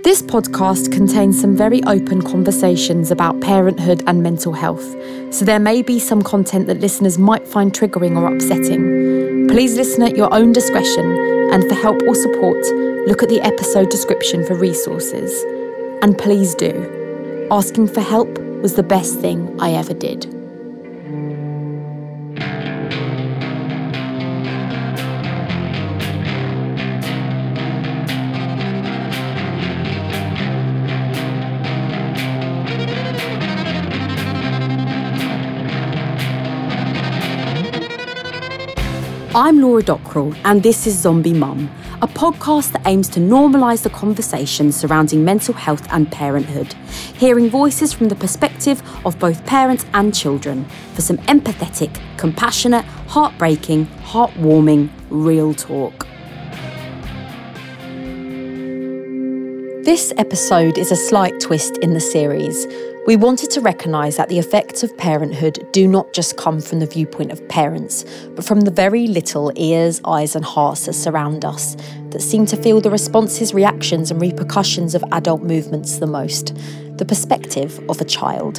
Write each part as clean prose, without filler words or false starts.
This podcast contains some very open conversations about parenthood and mental health, so there may be some content that listeners might find triggering or upsetting. Please listen at your own discretion, and for help or support, look at the episode description for resources. And please do. Asking for help was the best thing I ever did. I'm Laura Dockrell, and this is Zombie Mum, a podcast that aims to normalise the conversation surrounding mental health and parenthood, hearing voices from the perspective of both parents and children for some empathetic, compassionate, heartbreaking, heartwarming, real talk. This episode is a slight twist in the series. We wanted to recognise that the effects of parenthood do not just come from the viewpoint of parents, but from the very little ears, eyes and hearts that surround us, that seem to feel the responses, reactions and repercussions of adult movements the most, the perspective of a child.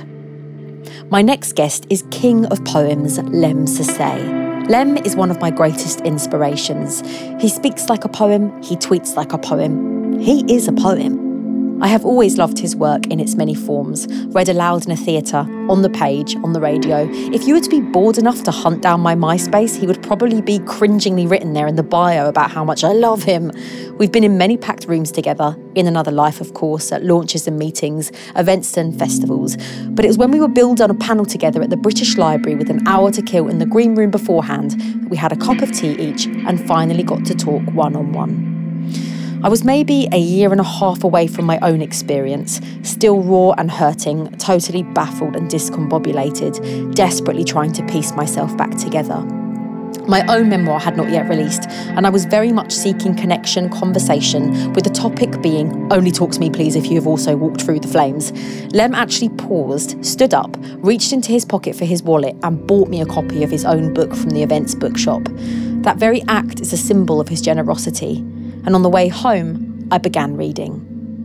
My next guest is King of Poems, Lemn Sissay. Lem is one of my greatest inspirations. He speaks like a poem, he tweets like a poem. He is a poem. I have always loved his work in its many forms, read aloud in a theatre, on the page, on the radio. If you were to be bored enough to hunt down my MySpace, he would probably be cringingly written there in the bio about how much I love him. We've been in many packed rooms together, in another life of course, at launches and meetings, events and festivals. But it was when we were billed on a panel together at the British Library with an hour to kill in the green room beforehand that we had a cup of tea each and finally got to talk one-on-one. I was maybe a year and a half away from my own experience, still raw and hurting, totally baffled and discombobulated, desperately trying to piece myself back together. My own memoir had not yet released, and I was very much seeking connection, conversation, with the topic being, only talk to me please if you have also walked through the flames. Lem actually paused, stood up, reached into his pocket for his wallet and bought me a copy of his own book from the events bookshop. That very act is a symbol of his generosity. And on the way home, I began reading.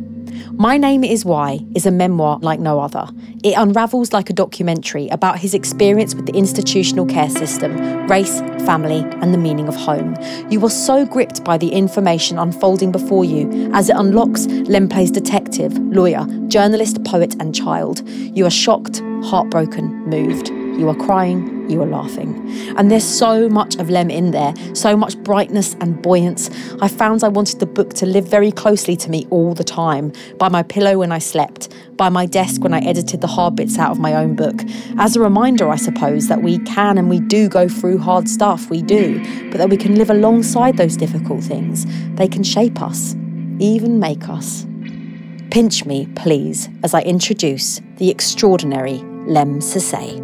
My Name Is Why is a memoir like no other. It unravels like a documentary about his experience with the institutional care system, race, family, and the meaning of home. You are so gripped by the information unfolding before you as it unlocks. Lem plays detective, lawyer, journalist, poet, and child. You are shocked, heartbroken, moved. You are crying, you are laughing. And there's so much of Lem in there, so much brightness and buoyance. I found I wanted the book to live very closely to me all the time, by my pillow when I slept, by my desk when I edited the hard bits out of my own book. As a reminder, I suppose, that we can and we do go through hard stuff, we do, but that we can live alongside those difficult things. They can shape us, even make us. Pinch me, please, as I introduce the extraordinary Lemn Sissay.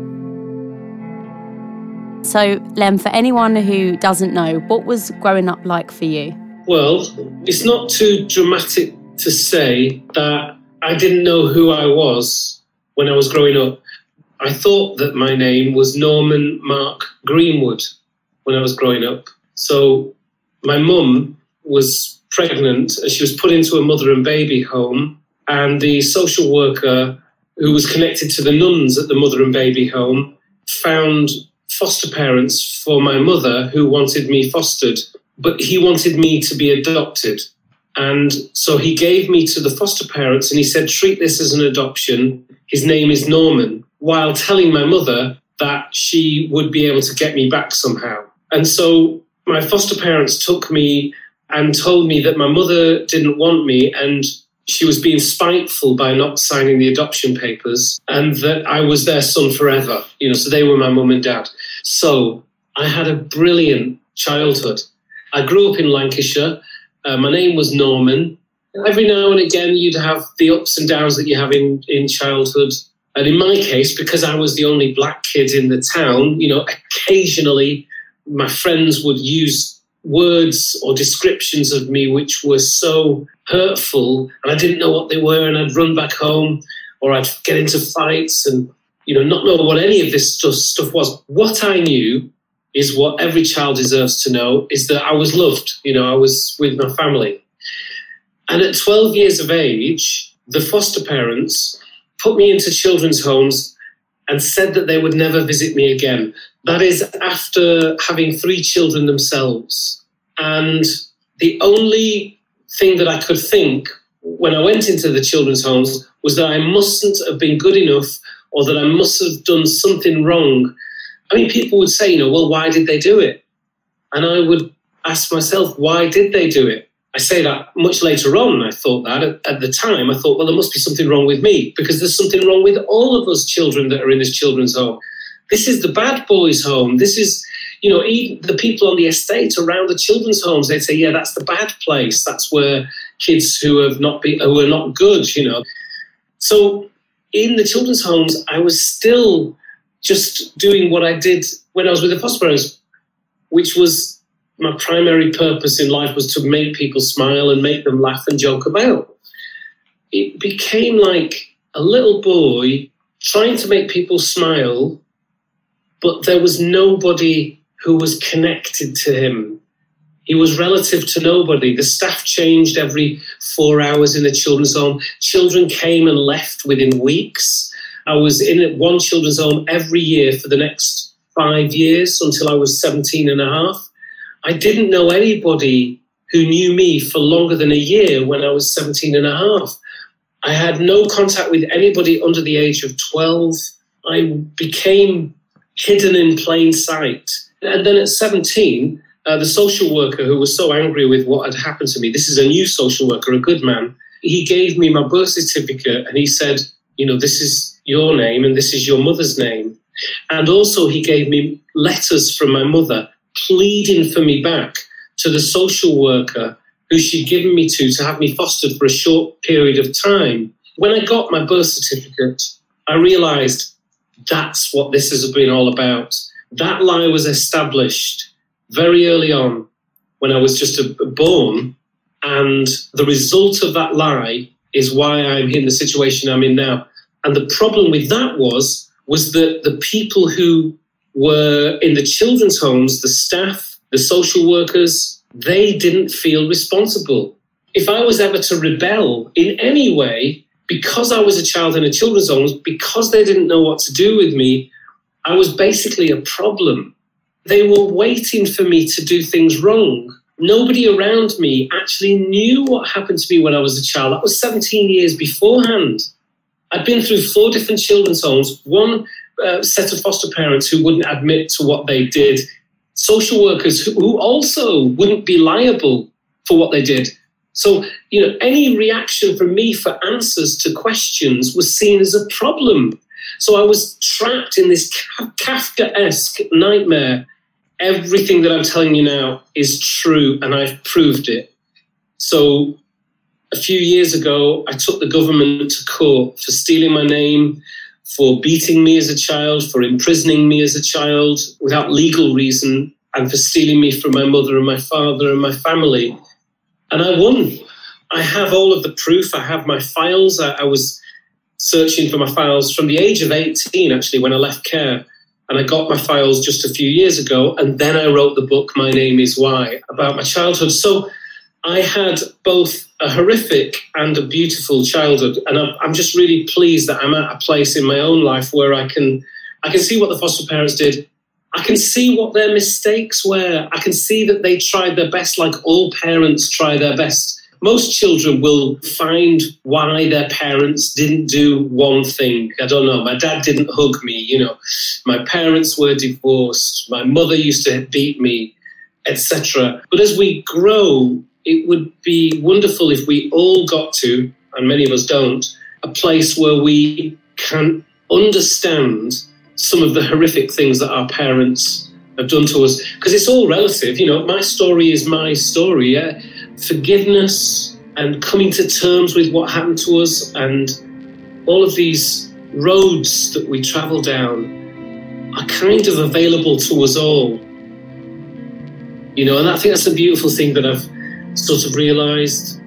So, Lem, for anyone who doesn't know, what was growing up like for you? Well, it's not too dramatic to say that I didn't know who I was when I was growing up. I thought that my name was Norman Mark Greenwood when I was growing up. So my mum was pregnant and she was put into a mother and baby home, and the social worker who was connected to the nuns at the mother and baby home found foster parents for my mother who wanted me fostered, but he wanted me to be adopted. And so he gave me to the foster parents and he said, treat this as an adoption. His name is Norman, while telling my mother that she would be able to get me back somehow. And so my foster parents took me and told me that my mother didn't want me and she was being spiteful by not signing the adoption papers, and that I was their son forever. So they were my mum and dad. So I had a brilliant childhood. I grew up in Lancashire. My name was Norman. Every now and again, you'd have the ups and downs that you have in childhood. And in my case, because I was the only black kid in the town, occasionally my friends would use words or descriptions of me which were so hurtful, and I didn't know what they were, and I'd run back home, or I'd get into fights and not know what any of this stuff was. What I knew is what every child deserves to know, is that I was loved. I was with my family. And at 12 years of age, the foster parents put me into children's homes and said that they would never visit me again. That is after having 3 children themselves. And the only thing that I could think when I went into the children's homes was that I mustn't have been good enough, or that I must have done something wrong. I mean, people would say, well, why did they do it? And I would ask myself, why did they do it? I say that much later on. I thought that at the time, I thought, well, there must be something wrong with me, because there's something wrong with all of us children that are in this children's home. This is the bad boys' home. This is, even the people on the estate around the children's homes, they'd say, yeah, that's the bad place. That's where kids who are not good, So in the children's homes, I was still just doing what I did when I was with the foster parents, which was my primary purpose in life, was to make people smile and make them laugh and joke about. It became like a little boy trying to make people smile, but there was nobody who was connected to him. He was relative to nobody. The staff changed every 4 hours in the children's home. Children came and left within weeks. I was in one children's home every year for the next 5 years until I was 17 and a half. I didn't know anybody who knew me for longer than a year when I was 17 and a half. I had no contact with anybody under the age of 12. I became hidden in plain sight. And then at 17, the social worker, who was so angry with what had happened to me, this is a new social worker, a good man, he gave me my birth certificate and he said, this is your name and this is your mother's name. And also he gave me letters from my mother pleading for me back to the social worker who she'd given me to have me fostered for a short period of time. When I got my birth certificate, I realised that's what this has been all about. That lie was established very early on when I was just born, and the result of that lie is why I'm in the situation I'm in now. And the problem with that was that the people who were in the children's homes, the staff, the social workers, they didn't feel responsible. If I was ever to rebel in any way, because I was a child in a children's home, because they didn't know what to do with me, I was basically a problem. They were waiting for me to do things wrong. Nobody around me actually knew what happened to me when I was a child. That was 17 years beforehand. I'd been through 4 different children's homes, one set of foster parents who wouldn't admit to what they did, social workers who also wouldn't be liable for what they did. So, any reaction from me for answers to questions was seen as a problem. So I was trapped in this Kafkaesque nightmare. Everything that I'm telling you now is true, and I've proved it. So a few years ago, I took the government to court for stealing my name, for beating me as a child, for imprisoning me as a child without legal reason, and for stealing me from my mother and my father and my family. And I won. I have all of the proof. I have my files. I was searching for my files from the age of 18, actually, when I left care. And I got my files just a few years ago. And then I wrote the book, My Name Is Why, about my childhood. So I had both a horrific and a beautiful childhood. And I'm just really pleased that I'm at a place in my own life where I can see what the foster parents did. I can see what their mistakes were. I can see that they tried their best, like all parents try their best. Most children will find why their parents didn't do one thing. I don't know, my dad didn't hug me, my parents were divorced, my mother used to beat me, etc. But as we grow, it would be wonderful if we all got to, and many of us don't, a place where we can understand some of the horrific things that our parents have done to us. Because it's all relative, my story is my story, yeah? Forgiveness and coming to terms with what happened to us, and all of these roads that we travel down are kind of available to us all. And I think that's a beautiful thing that I've sort of realised.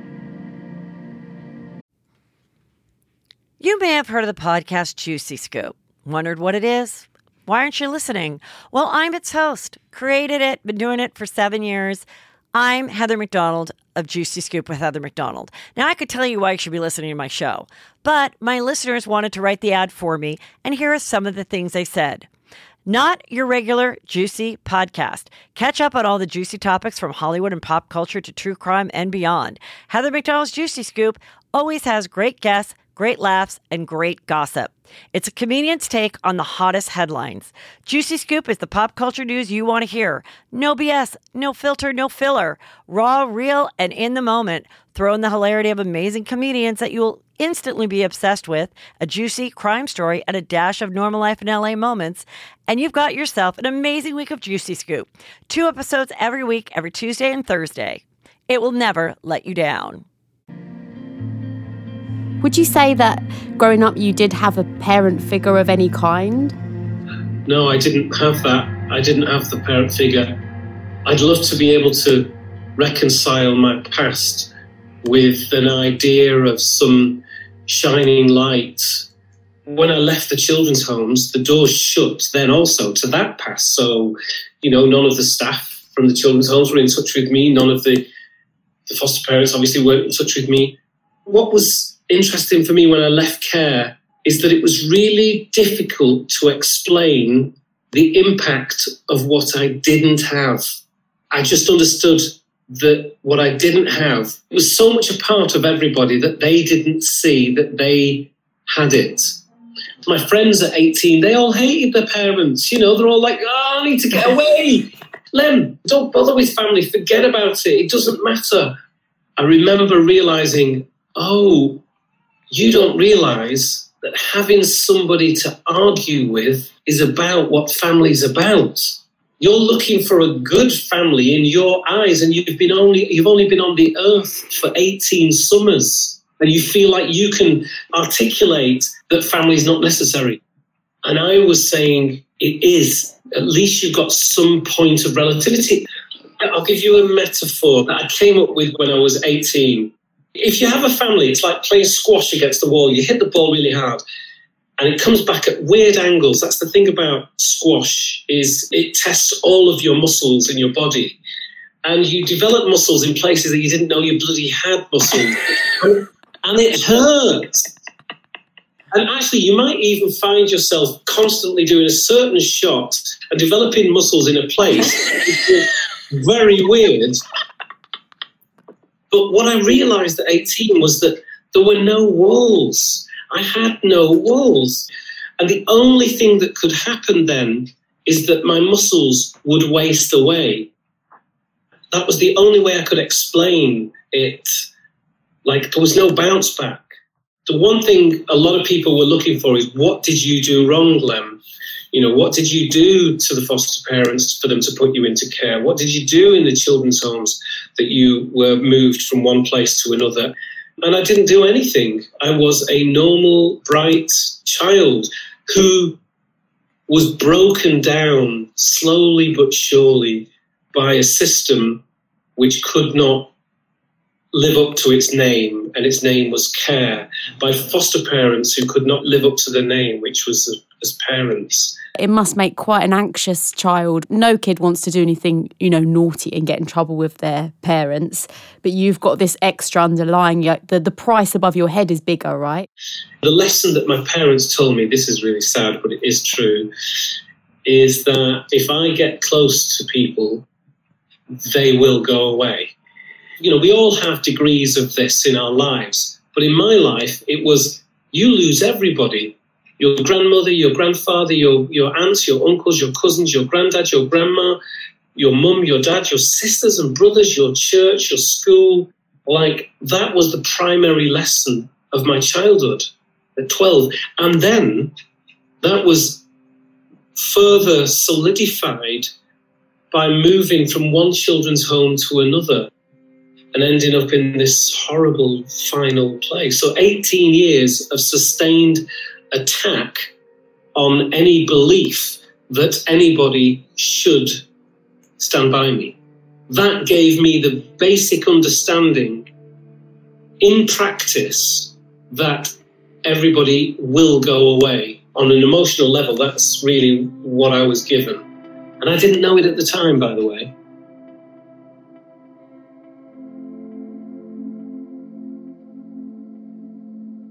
You may have heard of the podcast Juicy Scoop. Wondered what it is? Why aren't you listening? Well, I'm its host. Created it, been doing it for 7 years. I'm Heather McDonald of Juicy Scoop with Heather McDonald. Now, I could tell you why you should be listening to my show, but my listeners wanted to write the ad for me, and here are some of the things they said. Not your regular juicy podcast. Catch up on all the juicy topics from Hollywood and pop culture to true crime and beyond. Heather McDonald's Juicy Scoop always has great guests, great laughs, and great gossip. It's a comedian's take on the hottest headlines. Juicy Scoop is the pop culture news you want to hear. No BS, no filter, no filler. Raw, real, and in the moment. Throw in the hilarity of amazing comedians that you'll instantly be obsessed with, a juicy crime story, and a dash of normal life in LA moments, and you've got yourself an amazing week of Juicy Scoop. 2 episodes every week, every Tuesday and Thursday. It will never let you down. Would you say that growing up you did have a parent figure of any kind? No, I didn't have that. I didn't have the parent figure. I'd love to be able to reconcile my past with an idea of some shining light. When I left the children's homes, the doors shut then also to that past. So, none of the staff from the children's homes were in touch with me. None of the foster parents obviously weren't in touch with me. What was interesting for me when I left care is that it was really difficult to explain the impact of what I didn't have. I just understood that what I didn't have was so much a part of everybody that they didn't see that they had it. My friends at 18, they all hated their parents. They're all like, I need to get away. Lem, don't bother with family. Forget about it. It doesn't matter. I remember realizing, you don't realise that having somebody to argue with is about what family's about. You're looking for a good family in your eyes, and you've only been on the earth for 18 summers, and you feel like you can articulate that family's not necessary. And I was saying it is. At least you've got some point of relativity. I'll give you a metaphor that I came up with when I was 18. If you have a family, it's like playing squash against the wall. You hit the ball really hard and it comes back at weird angles. That's the thing about squash, is it tests all of your muscles in your body. And you develop muscles in places that you didn't know you bloody had muscles. And it hurts. And actually, you might even find yourself constantly doing a certain shot and developing muscles in a place which is very weird. But what I realised at 18 was that there were no walls. I had no walls. And the only thing that could happen then is that my muscles would waste away. That was the only way I could explain it. Like, there was no bounce back. The one thing a lot of people were looking for is, what did you do wrong, Lem? What did you do to the foster parents for them to put you into care? What did you do in the children's homes that you were moved from one place to another? And I didn't do anything. I was a normal, bright child who was broken down slowly but surely by a system which could not live up to its name, and its name was care, by foster parents who could not live up to the name, which was as parents. It must make quite an anxious child. No kid wants to do anything, naughty and get in trouble with their parents, but you've got this extra underlying, the price above your head is bigger, right? The lesson that my parents told me, this is really sad, but it is true, is that if I get close to people, they will go away. We all have degrees of this in our lives, but in my life, it was, you lose everybody. Your grandmother, your grandfather, your aunts, your uncles, your cousins, your granddad, your grandma, your mum, your dad, your sisters and brothers, your church, your school. Like, that was the primary lesson of my childhood at 12. And then that was further solidified by moving from one children's home to another and ending up in this horrible final place. So 18 years of sustained attack on any belief that anybody should stand by me. That gave me the basic understanding in practice that everybody will go away. On an emotional level, that's really what I was given. And I didn't know it at the time, by the way.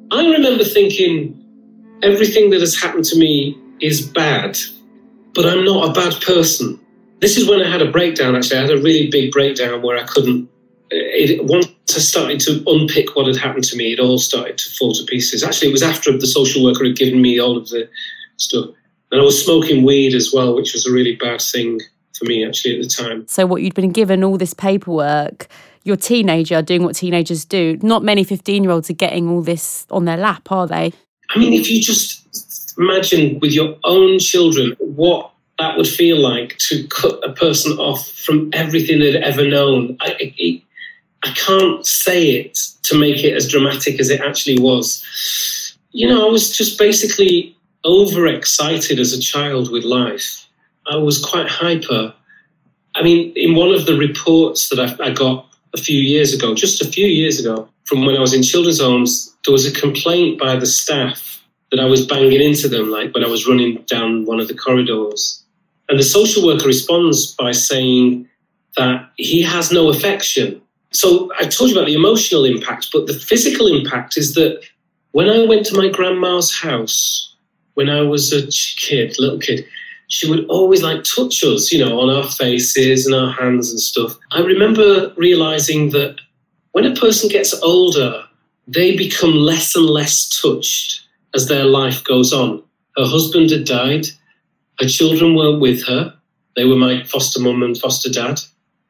I remember thinking, everything that has happened to me is bad, but I'm not a bad person. This is when I had a breakdown, actually. I had a really big breakdown where I couldn't... Once I started to unpick what had happened to me, it all started to fall to pieces. Actually, it was after the social worker had given me all of the stuff. And I was smoking weed as well, which was a really bad thing for me, actually, at the time. So what you'd been given all this paperwork, you're a teenager doing what teenagers do. Not many 15-year-olds are getting all this on their lap, are they? I mean, if you just imagine with your own children what that would feel like to cut a person off from everything they'd ever known. I can't say it to make it as dramatic as it actually was. You know, I was just basically overexcited as a child with life. I was quite hyper. I mean, in one of the reports that I got just a few years ago, from when I was in children's homes, there was a complaint by the staff that I was banging into them, like when I was running down one of the corridors. And the social worker responds by saying that he has no affection. So I told you about the emotional impact, but the physical impact is that when I went to my grandma's house, when I was a little kid, she would always like touch us, you know, on our faces and our hands and stuff. I remember realizing that when a person gets older, they become less and less touched as their life goes on. Her husband had died. Her children weren't with her. They were my foster mum and foster dad.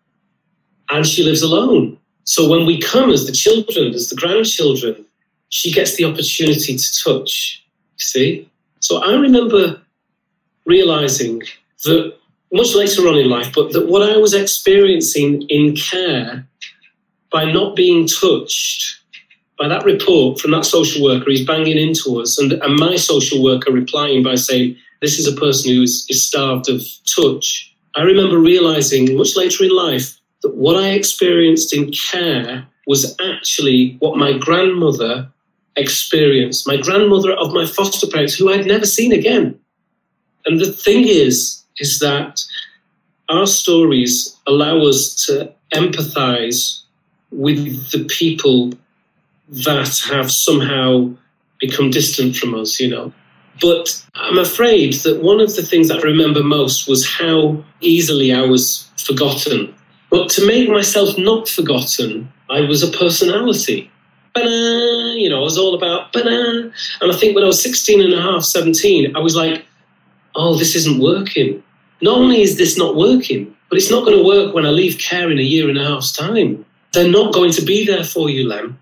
And she lives alone. So when we come as the children, as the grandchildren, she gets the opportunity to touch, you see? So I remember realizing that much later on in life, but that what I was experiencing in care by not being touched, by that report from that social worker, he's banging into us, and my social worker replying by saying, this is a person who is starved of touch. I remember realizing much later in life that what I experienced in care was actually what my grandmother experienced, my grandmother of my foster parents, who I'd never seen again. And the thing is that our stories allow us to empathize with the people that have somehow become distant from us, you know. But I'm afraid that one of the things that I remember most was how easily I was forgotten. But to make myself not forgotten, I was a personality. Ba-da! You know, I was all about ba-da! And I think when I was 16 and a half, 17, I was like, oh, this isn't working. Not only is this not working, but it's not going to work when I leave care in a year and a half's time. They're not going to be there for you, Lem.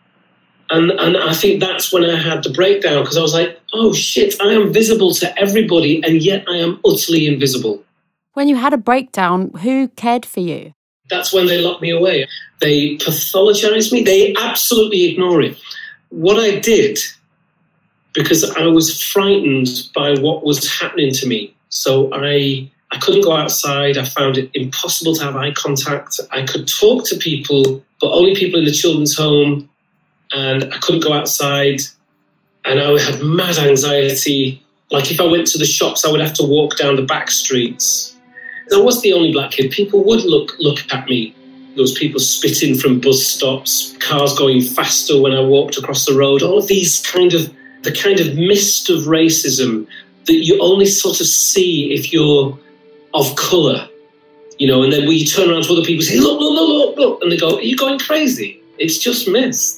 And I think that's when I had the breakdown, because I was like, oh shit, I am visible to everybody, and yet I am utterly invisible. When you had a breakdown, who cared for you? That's when they locked me away. They pathologized me. They absolutely ignore it. What I did, because I was frightened by what was happening to me, so I couldn't go outside. I found it impossible to have eye contact. I could talk to people, but only people in the children's home, and I couldn't go outside. And I had mad anxiety. Like if I went to the shops, I would have to walk down the back streets. I was the only black kid. People would look at me. There was people spitting from bus stops, cars going faster when I walked across the road. All of these the kind of mist of racism that you only sort of see if you're of colour, you know, and then when you turn around to other people and say, look, look, look, look, look, and they go, are you going crazy? It's just mist.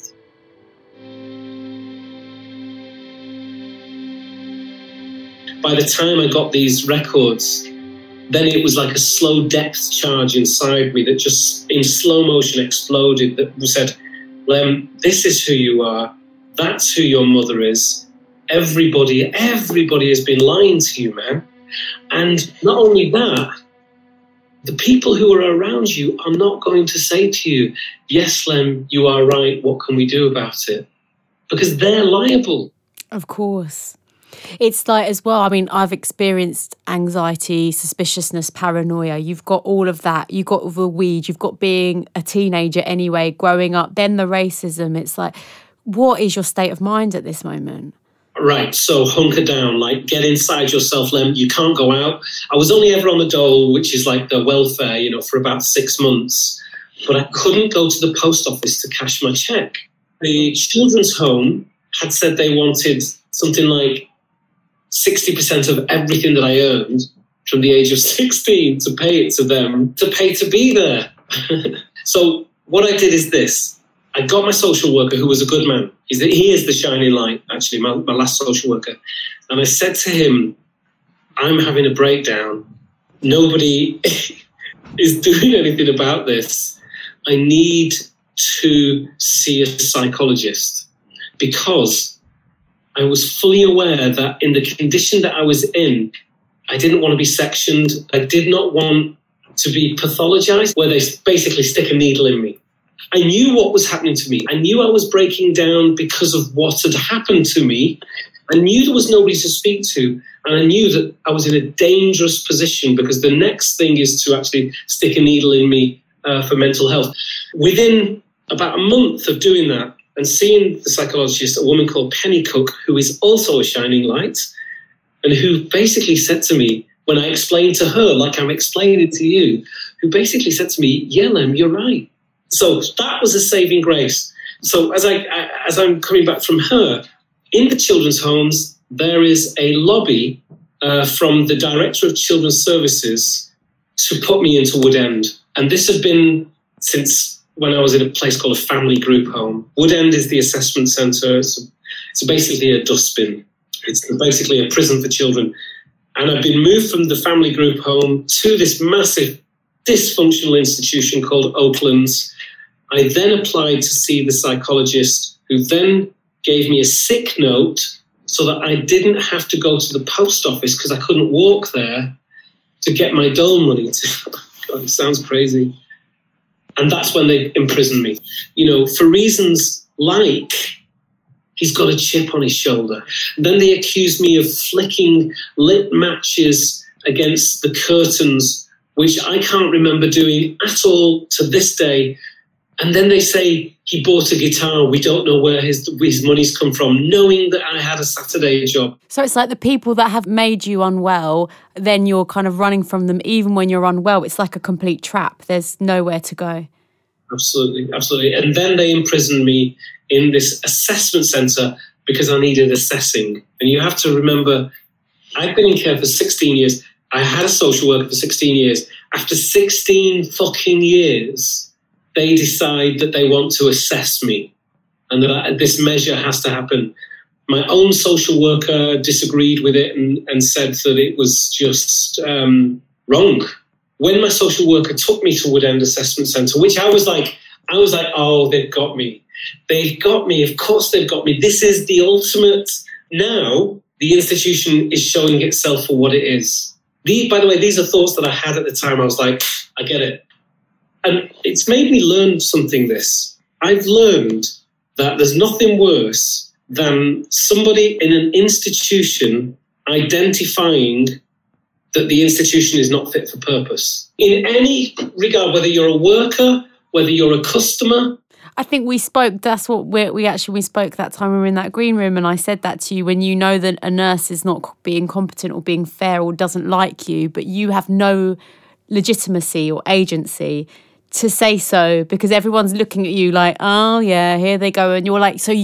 By the time I got these records, then it was like a slow depth charge inside me that just in slow motion exploded, that said, Lem, this is who you are. That's who your mother is. Everybody has been lying to you, man. And not only that, the people who are around you are not going to say to you, yes, Lem, you are right. What can we do about it? Because they're liable. Of course. It's like as well, I mean, I've experienced anxiety, suspiciousness, paranoia. You've got all of that. You've got the weed. You've got being a teenager anyway, growing up, then the racism. It's like, what is your state of mind at this moment? Right, so hunker down, like get inside yourself, Lem. You can't go out. I was only ever on the dole, which is like the welfare, you know, for about 6 months. But I couldn't go to the post office to cash my check. The children's home had said they wanted something like 60% of everything that I earned from the age of 16 to pay it to them, to pay to be there. So what I did is this. I got my social worker, who was a good man. He is the shining light, actually, my last social worker. And I said to him, I'm having a breakdown. Nobody is doing anything about this. I need to see a psychologist, because I was fully aware that in the condition that I was in, I didn't want to be sectioned. I did not want to be pathologized, where they basically stick a needle in me. I knew what was happening to me. I knew I was breaking down because of what had happened to me. I knew there was nobody to speak to. And I knew that I was in a dangerous position, because the next thing is to actually stick a needle in me for mental health. Within about a month of doing that and seeing the psychologist, a woman called Penny Cook, who is also a shining light, and who basically said to me, when I explained to her, like I'm explaining to you, who basically said to me, yeah, Lem, you're right. So that was a saving grace. So as I'm coming back from her, in the children's homes, there is a lobby from the Director of Children's Services to put me into Wood End. And this has been since when I was in a place called a family group home. Wood End is the assessment centre. It's basically a dustbin. It's basically a prison for children. And I've been moved from the family group home to this massive dysfunctional institution called Oaklands. I then applied to see the psychologist, who then gave me a sick note so that I didn't have to go to the post office, because I couldn't walk there, to get my dole money. God, it sounds crazy. And that's when they imprisoned me. You know, for reasons like he's got a chip on his shoulder. And then they accused me of flicking lit matches against the curtains, which I can't remember doing at all to this day. And then they say he bought a guitar. We don't know where his money's come from, knowing that I had a Saturday job. So it's like the people that have made you unwell, then you're kind of running from them even when you're unwell. It's like a complete trap. There's nowhere to go. Absolutely, absolutely. And then they imprisoned me in this assessment centre because I needed assessing. And you have to remember, I've been in care for 16 years. I had a social worker for 16 years. After 16 fucking years, they decide that they want to assess me and that this measure has to happen. My own social worker disagreed with it and said that it was just wrong. When my social worker took me to Wood End Assessment Centre, which I was like, oh, they've got me. They've got me. Of course they've got me. This is the ultimate. Now the institution is showing itself for what it is. By the way, these are thoughts that I had at the time. I was like, I get it. And it's made me learn something, this. I've learned that there's nothing worse than somebody in an institution identifying that the institution is not fit for purpose. In any regard, whether you're a worker, whether you're a customer. I think we spoke, that's what we spoke that time we were in that green room, and I said that to you, when you know that a nurse is not being competent or being fair or doesn't like you, but you have no legitimacy or agency to say so, because everyone's looking at you like, oh yeah, here they go, and you're like, so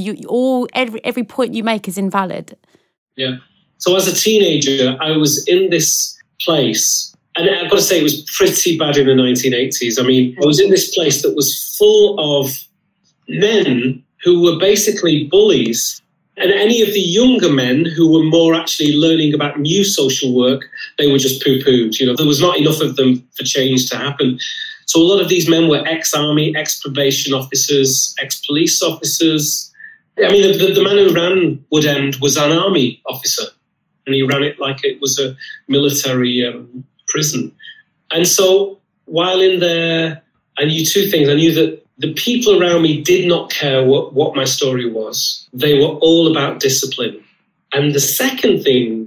every point you make is invalid. Yeah. So as a teenager, I was in this place, and I've got to say it was pretty bad in the 1980s. I mean, I was in this place that was full of men who were basically bullies, and any of the younger men who were more actually learning about new social work, they were just poo-pooed. You know, there was not enough of them for change to happen. So a lot of these men were ex-army, ex-probation officers, ex-police officers. I mean, the man who ran Wood End was an army officer, and he ran it like it was a military prison. And so while in there, I knew two things. I knew that the people around me did not care what my story was. They were all about discipline. And the second thing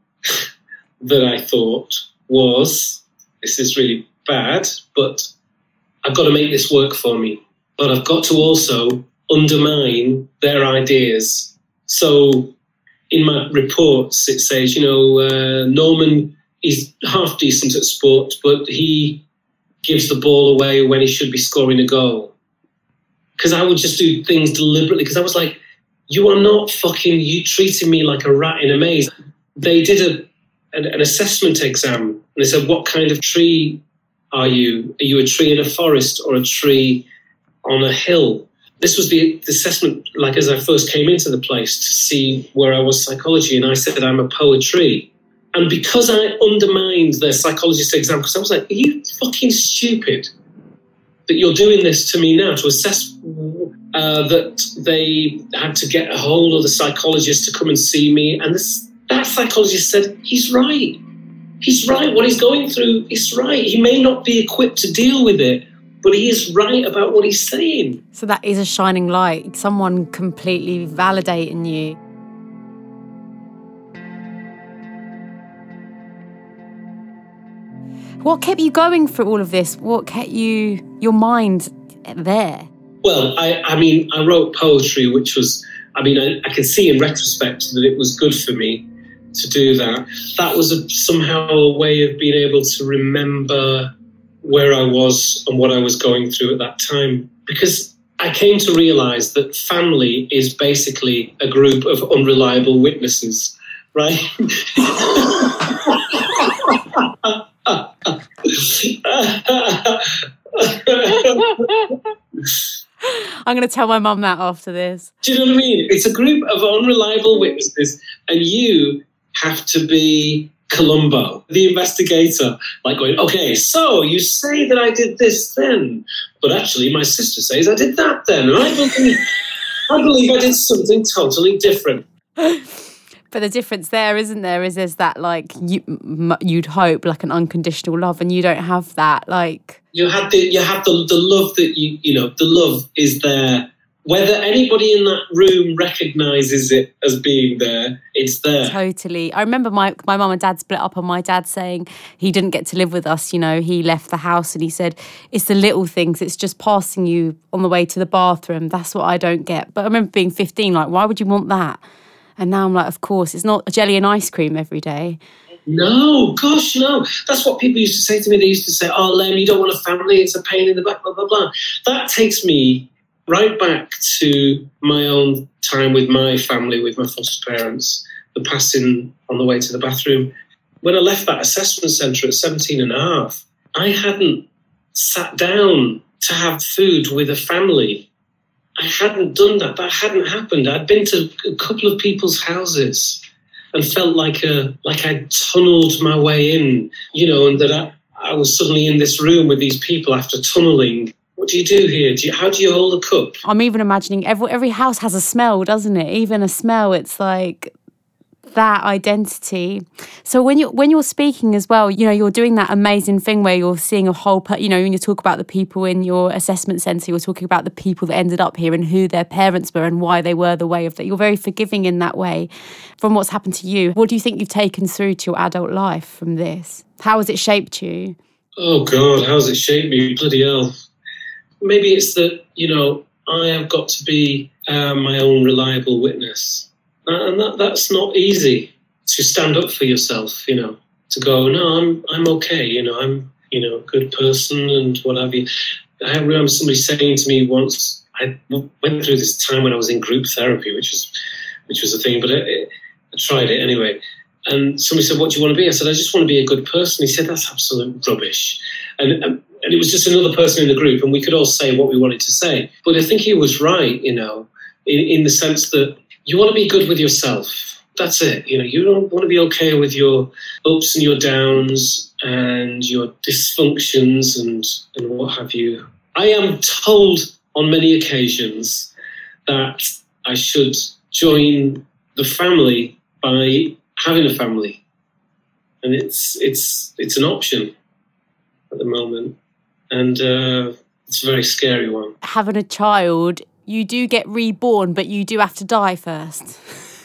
that I thought was, this is really bad, but I've got to make this work for me. But I've got to also undermine their ideas. So in my reports, it says, Norman is half decent at sport, but he gives the ball away when he should be scoring a goal. Because I would just do things deliberately, because I was like, you are not fucking, you treating me like a rat in a maze. They did an assessment exam, and they said, what kind of tree are you? Are you a tree in a forest or a tree on a hill? This was the assessment, like as I first came into the place to see where I was psychology, and I said, I'm a poetry. And because I undermined their psychologist exam, because I was like, are you fucking stupid that you're doing this to me now to assess that they had to get a whole other psychologist to come and see me? And that psychologist said, he's right. He's right. What he's going through is right. He may not be equipped to deal with it, but he is right about what he's saying. So that is a shining light, someone completely validating you. What kept you going through all of this? What kept your mind there? Well, I mean, I wrote poetry, which was, I can see in retrospect that it was good for me to do that. That was somehow a way of being able to remember where I was and what I was going through at that time. Because I came to realise that family is basically a group of unreliable witnesses, right? I'm going to tell my mum that after this. Do you know what I mean? It's a group of unreliable witnesses, and you have to be Columbo, the investigator, like going, okay, so you say that I did this then, but actually my sister says I did that then, and I believe I did something totally different. But the difference there, isn't there, is there's that, like, you'd hope, like, an unconditional love, and you don't have that, like... You have the love that the love is there. Whether anybody in that room recognises it as being there, it's there. Totally. I remember my mum and dad split up, and my dad saying he didn't get to live with us, he left the house, and he said, it's the little things, it's just passing you on the way to the bathroom, that's what I don't get. But I remember being 15, like, why would you want that? And now I'm like, of course, it's not a jelly and ice cream every day. No, gosh, no. That's what people used to say to me. They used to say, oh, Lem, you don't want a family, it's a pain in the back, blah, blah, blah. That takes me right back to my own time with my family, with my foster parents, the passing on the way to the bathroom. When I left that assessment centre at 17 and a half, I hadn't sat down to have food with a family. I hadn't done that. That hadn't happened. I'd been to a couple of people's houses and felt like I'd tunnelled my way in, and that I was suddenly in this room with these people after tunnelling. What do you do here? How do you hold a cup? I'm even imagining every house has a smell, doesn't it? Even a smell, it's like that identity. So when you're speaking as well, you're doing that amazing thing where you're seeing a whole, when you talk about the people in your assessment centre, you're talking about the people that ended up here and who their parents were and why they were the way of that. You're very forgiving in that way from what's happened to you. What do you think you've taken through to your adult life from this? How has it shaped you? Oh God, how has it shaped me? Bloody hell. Maybe it's that, I have got to be my own reliable witness. And that's not easy, to stand up for yourself, to go, no, I'm okay, I'm, a good person and what have you. I remember somebody saying to me once, I went through this time when I was in group therapy, which was a thing, but I tried it anyway. And somebody said, what do you want to be? I said, I just want to be a good person. He said, that's absolute rubbish. And it was just another person in the group, and we could all say what we wanted to say. But I think he was right, in the sense that you want to be good with yourself. That's it. You don't want to be okay with your ups and your downs and your dysfunctions and what have you. I am told on many occasions that I should join the family by having a family. And it's an option at the moment. And it's a very scary one. Having a child, you do get reborn, but you do have to die first.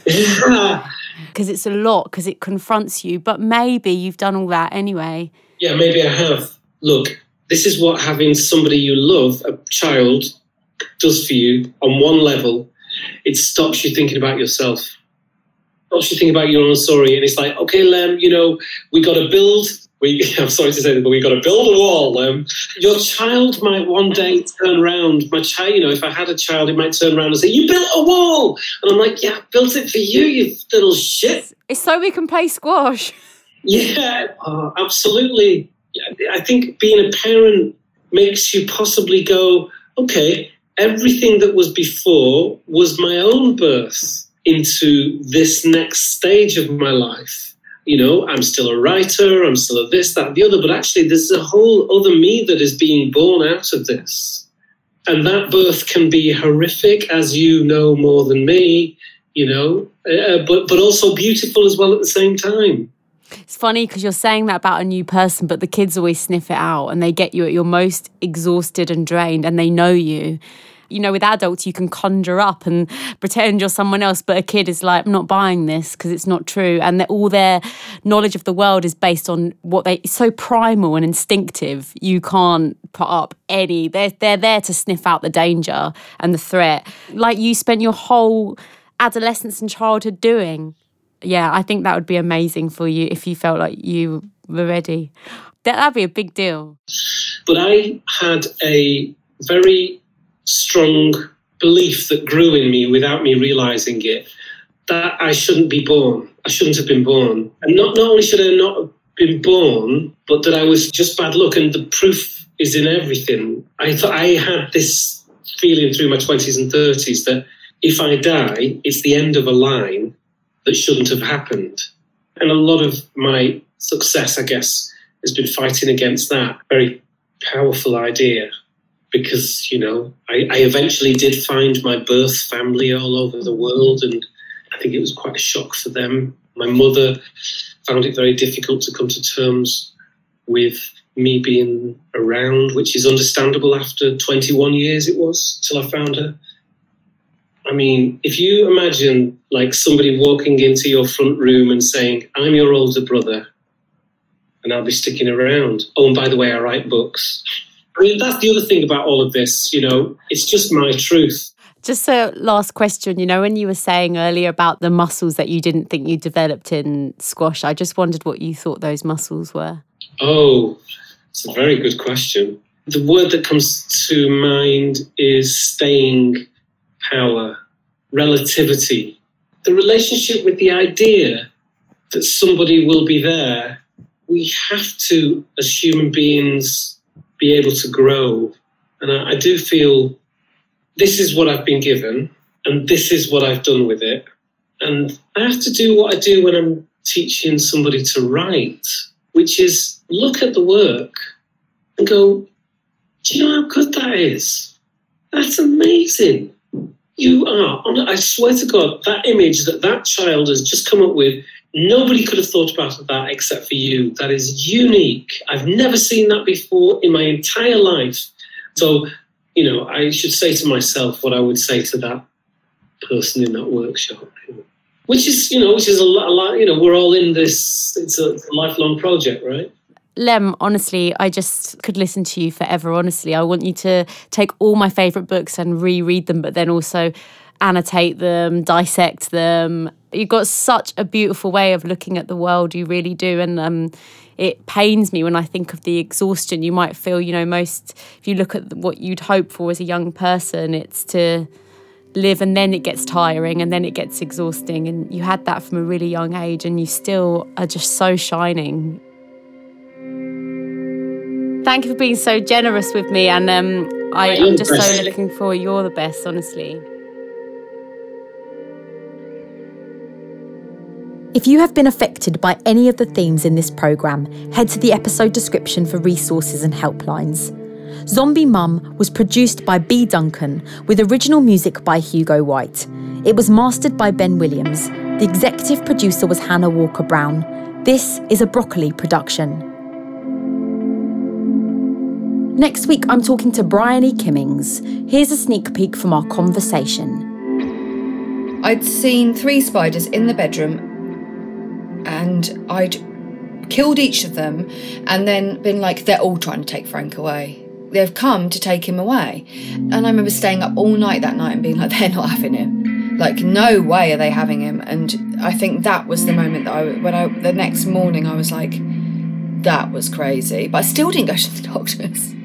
Because it's a lot, because it confronts you. But maybe you've done all that anyway. Yeah, maybe I have. Look, this is what having somebody you love, a child, does for you on one level. It stops you thinking about yourself. What's you think about your own story? And it's like, okay, Lem, we got to build. I'm sorry to say that, but we got to build a wall. Your child might one day turn around. My child, if I had a child, it might turn around and say, "You built a wall," and I'm like, "Yeah, I built it for you, you little shit." It's so we can play squash. Yeah, absolutely. I think being a parent makes you possibly go, okay, everything that was before was my own birth into this next stage of my life. I'm still a writer, I'm still a this, that, the other, but actually there's a whole other me that is being born out of this. And that birth can be horrific, as you know more than me, but also beautiful as well at the same time. It's funny because you're saying that about a new person, but the kids always sniff it out and they get you at your most exhausted and drained and they know you. With adults, you can conjure up and pretend you're someone else, but a kid is like, I'm not buying this because it's not true. And all their knowledge of the world is based on it's so primal and instinctive. You can't put up any, they're there to sniff out the danger and the threat. Like you spent your whole adolescence and childhood doing. Yeah, I think that would be amazing for you if you felt like you were ready. That'd be a big deal. But I had a very strong belief that grew in me without me realising it, that I shouldn't be born. I shouldn't have been born. And not only should I not have been born, but that I was just bad luck. And the proof is in everything. I thought I had this feeling through my 20s and 30s that if I die, it's the end of a line that shouldn't have happened. And a lot of my success, I guess, has been fighting against that very powerful idea. Because, I eventually did find my birth family all over the world, and I think it was quite a shock for them. My mother found it very difficult to come to terms with me being around, which is understandable after 21 years it was till I found her. I mean, if you imagine like somebody walking into your front room and saying, "I'm your older brother and I'll be sticking around. Oh, and by the way, I write books." I mean, that's the other thing about all of this, it's just my truth. Just a last question, when you were saying earlier about the muscles that you didn't think you developed in squash, I just wondered what you thought those muscles were. Oh, it's a very good question. The word that comes to mind is staying power, relativity, the relationship with the idea that somebody will be there. We have to, as human beings, be able to grow. And I do feel this is what I've been given and this is what I've done with it. And I have to do what I do when I'm teaching somebody to write, which is look at the work and go, do you know how good that is? That's amazing. You are, I swear to God, that image that child has just come up with, nobody could have thought about that except for you. That is unique. I've never seen that before in my entire life. So, I should say to myself what I would say to that person in that workshop, which is a lot, we're all in this, it's a lifelong project, right? Lem, honestly, I just could listen to you forever, honestly. I want you to take all my favourite books and reread them, but then also annotate them, dissect them. You've got such a beautiful way of looking at the world, you really do. And it pains me when I think of the exhaustion you might feel, most, if you look at what you'd hope for as a young person, it's to live and then it gets tiring and then it gets exhausting. And you had that from a really young age and you still are just so shining. Thank you for being so generous with me, and I'm just so looking forward. You're the best, honestly. If you have been affected by any of the themes in this programme, head to the episode description for resources and helplines. Zombie Mum was produced by B. Duncan, with original music by Hugo White. It was mastered by Ben Williams. The executive producer was Hannah Walker-Brown. This is a Broccoli production. Next week, I'm talking to Brian E. Kimmings. Here's a sneak peek from our conversation. I'd seen 3 spiders in the bedroom and I'd killed each of them and then been like, they're all trying to take Frank away. They've come to take him away. And I remember staying up all night that night and being like, they're not having him. Like, no way are they having him. And I think that was the moment that the next morning I was like, that was crazy. But I still didn't go to the doctors.